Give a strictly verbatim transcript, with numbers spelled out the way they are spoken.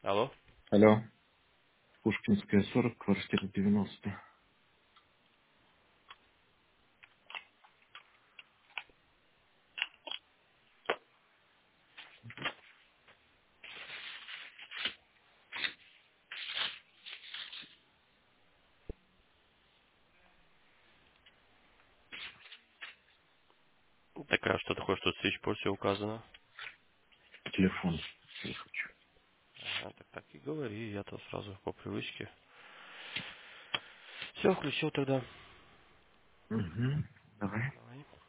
Алло. Алло. Пушкинская, сорок, квартира девяносто. Так, а что такое, что switchboard все указано? Телефон. Я хочу. Ага, так так и говори, я-то сразу по привычке. Все, включил тогда. Угу. Давай. Давай.